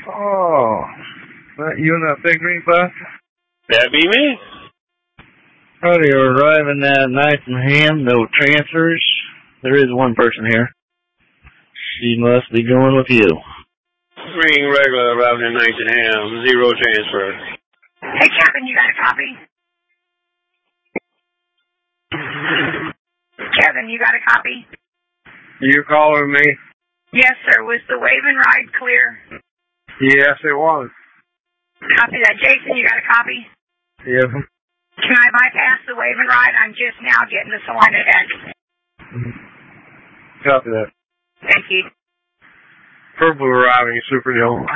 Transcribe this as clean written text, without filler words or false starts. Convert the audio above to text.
Oh, that you in that big green bus? That be me. Oh, you're arriving at Nice and Ham, no transfers. There is one person here. She must be going with you. Green regular arriving in Nice and Ham, 0 transfer. Hey, Kevin, you got a copy? Kevin, you got a copy? You calling me? Yes, sir. Was the wave and ride clear? Yes, it was. Copy that. Jason, you got a copy? Yes. Can I bypass the wave and ride? I'm just now getting to Salina Deck. Copy that. Thank you. Purple arriving, Super Hill.